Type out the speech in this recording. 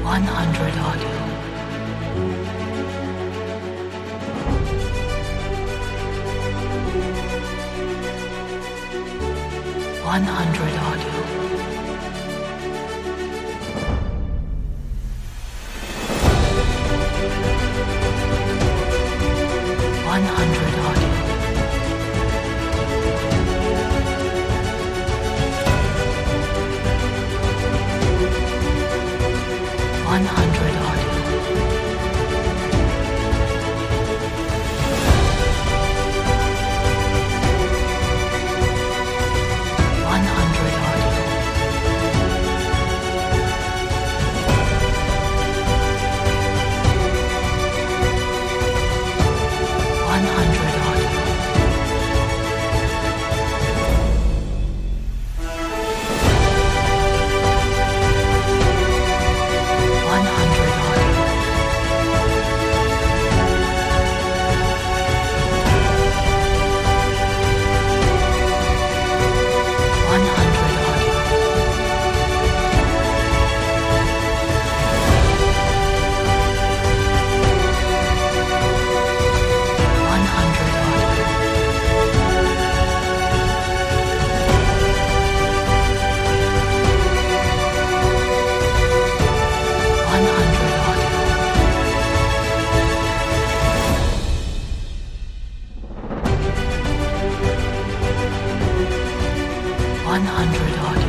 100 audio. 100 audio. 100 audio. 100 audio. 100 audio. 100 audio. 100 audio. 100 audio. 100 audio. 100 audio. 100 audio.